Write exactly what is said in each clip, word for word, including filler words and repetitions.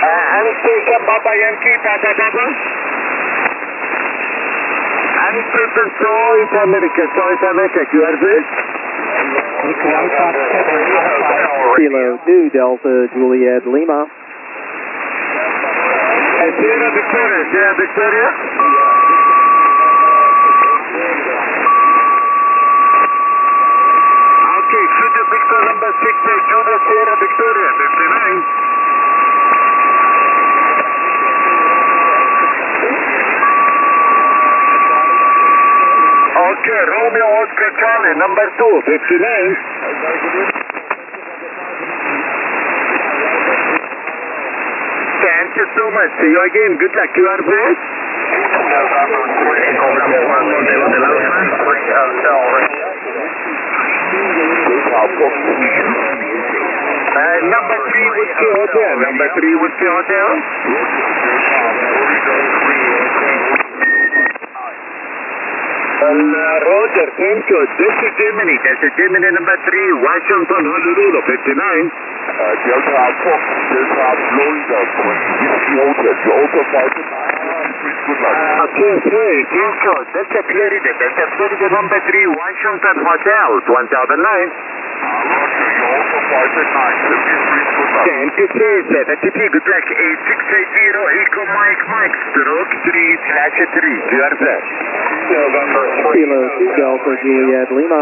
Uh, Answer Baba Yankee, Papa Baba. Answer Choice America, Choice America, Q R Z. Kilo two Delta Juliet Lima. Sierra Victoria, Sierra Victoria. Okay, Sugar Victor number six, Judah Sierra Victoria, fifty-nine. Okay, Romeo Oscar Charlie, number two, fifty-nine. Thank you so much. See you again. Good luck. Q R Z. Uh, number three Whiskey Hotel. Number three Whiskey Hotel. Uh, Roger, thank you. This is Germany. This is Germany number three, Washington, Honolulu, fifty-nine. Uh, Delta Fox, Delta Florida, Whiskey Hotel, Delta five. Good luck. Okay, three, thank you. Delta Florida, Delta Florida number three, Washington Hotel, one thousand nine. Roger, you're also five and nine, seventy-three, good luck. seventy-three, seventy-three, good luck. eight six eight zero, Eco Mike Mike, stroke three slash three, Q R Z. November Kilo two Delta Juliet Lima.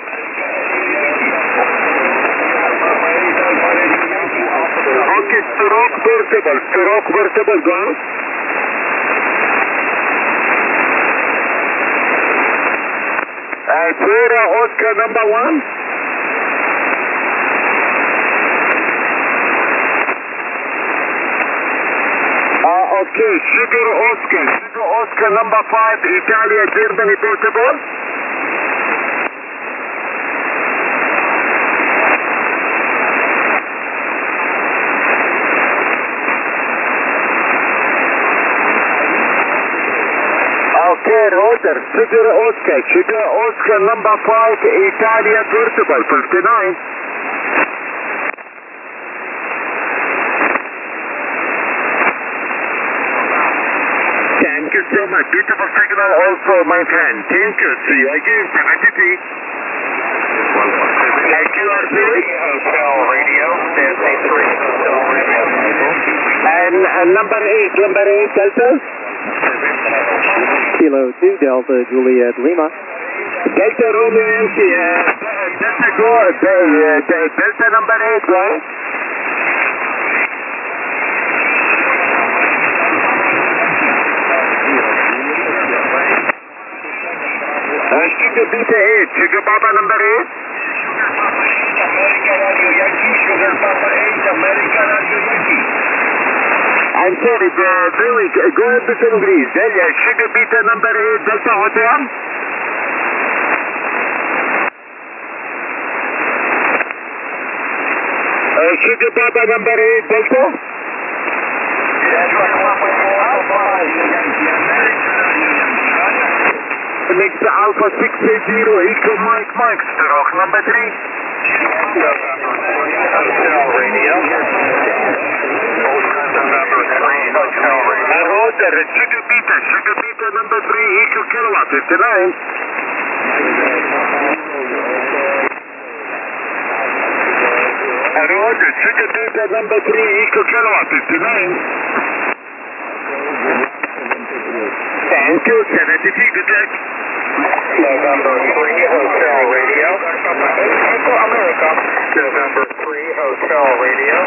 Okay, stroke vertical, stroke vertical, go on. Uh, Sierra Oscar number one. Uh, okay, Sugar Oscar, Sugar Oscar number five, Italia, Germany, Portugal. Okay, Roger, Sugar Oscar, Sugar Oscar number five, Italia, Portugal, fifty-nine. Thank you so much. Beautiful signal also, my friend. Thank you. See you again, seventy-three. Thank you, R Z. Hotel Radio, seventy-three, Hotel Radio. And uh, number eight, number eight, Delta. Kilo two Delta Juliet Lima. Delta Romeo Yankee, uh, Delta go, uh, Delta number eight, right? Uh, Sugar Beta eight, Sugar Papa number eight. America Radio Yankee, Sugar Papa eight, America Radio Yankee. I'm sorry, the Billy, go ahead with English. Delta Sugar Beta number eight, Delta Hotel. Uh, Sugar Papa number eight, Delta. Mix Alpha six eight zero, Eco Mike Mike, stroke number three. Hotel Radio. November three, Hotel Radio. Uh, Roger, Sugar Beta, Sugar Beta number three, Eco Kilowatt, fifty-nine. Uh, Roger, Sugar Beta number three, Eco Kilowatt, fifty-nine. Thank you, seventy-three, good luck. November three, Hotel Radio. Echo America. November three, Hotel Radio.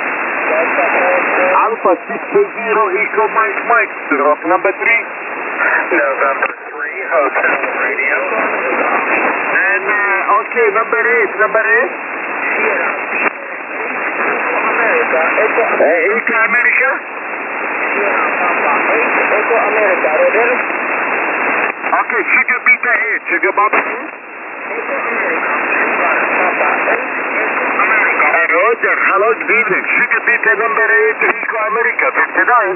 Alpha six eight zero, Eco Mike Mike, stroke number three. November three, Hotel Radio. And, uh, okay, number eight, number eight. America. Echo Uh, Eco America. Echo America. Roger. Okay, Sugar Beta eight, Sugar Papa eight. Uh, Roger, hello, good evening. Sugar Beta number eight, Eco America, fifty-nine.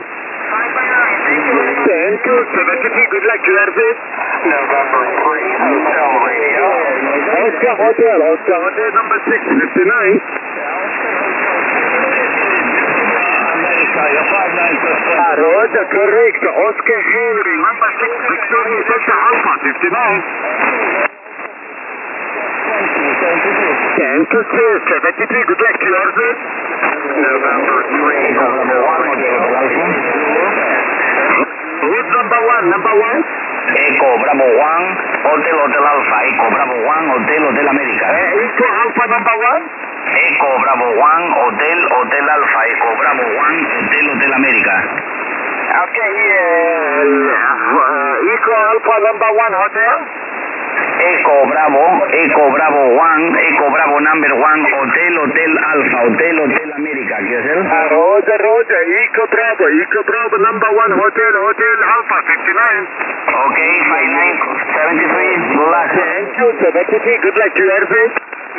Thank you, seventy-three, good luck, Q R Z. November three, Hotel Radio. Oscar Hotel, Oscar Hotel number six, fifty-nine. America, Roger, correct. Oscar Henry, number six, Victoria Delta Alpha, fifty-nine. Thank you, sir. seventy-three, good luck to yours, sir. November three, November one, who's number one? Number one? Eco Bravo one, Hotel Hotel Alpha, Eco Bravo one, Hotel Hotel America. Uh, Eco Alpha number one? Eco Bravo one, Hotel Hotel Alpha, Eco Bravo one, Hotel Hotel America. Okay, yeah. Uh, Eco Alpha number one, hotel? Eco Bravo, Eco Bravo one, Eco Bravo number one, Hotel Hotel Alpha, Hotel Hotel America. ¿Qué hacer? Uh, Roger, Roger, Eco Bravo, Eco Bravo number one, hotel, hotel Alpha, fifty-nine. Okay, five nine seventy-three, good luck. Thank you, seventy-three, good luck to yours, sir.